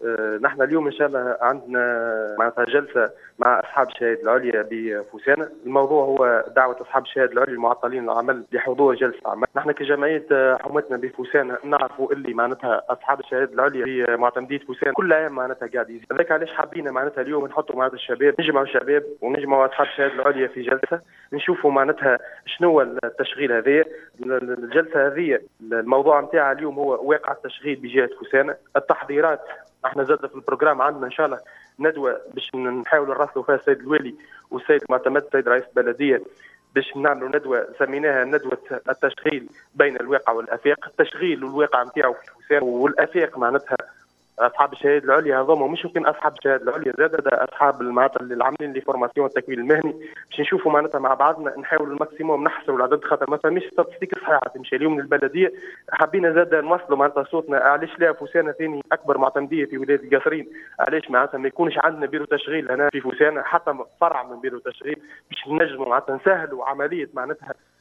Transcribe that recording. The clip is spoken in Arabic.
نحن اليوم إن شاء الله عندنا معناتها جلسة مع أصحاب الشهادة العليا بفوسانة. الموضوع هو دعوة أصحاب الشهادة العليا المعطلين العمل لحضور جلسة عمل. نحن كجمعية حموتنا بفوسانة نعرفوا اللي معناتها أصحاب الشهادة العليا في معتمدية فوسانة كل أيام معناتها قاعدين. لذلك علاش حابين معناتها اليوم نحطوا معناتها الشباب، نجمعوا الشباب ونجمعوا أصحاب الشهادة العليا في جلسة نشوفوا معناتها شنو التشغيل هذا. الجلسة هذه الموضوع نتاعها اليوم هو واقع التشغيل بجهة فوسانة، التحضيرات. احنا زاد في البروجرام عندنا ان شاء الله ندوه باش نحاول نراسلوا فيها السيد الوالي والسيد المعتمد السيد رئيس البلديه باش نعملوا ندوه سميناها ندوه التشغيل بين الواقع والافاق. التشغيل والواقع نتاعو في فوسانة والافاق معناتها اصحاب الشهاده العليا هذوما مش يمكن اصحاب الشهاده العليا زاد اصحاب معناتها اللي عاملين لي فورماسيون التكوين المهني باش نشوفوا معناتها مع بعضنا نحاولوا الماكسيموم نحصلوا العدد، خاطر ما فماش ستاتستيك صحيحه تمشي اليوم للبلديه. حابين زاد نوصلوا معناتها صوتنا علاش لا فوسانه ثاني اكبر معتمديه في ولايه القصرين، علاش معناتها ما يكونش عندنا بيرو تشغيل هنا في فوسانه حتى فرع من بيرو تشغيل باش نجموا معناتها نسهلوا عمليه معناتها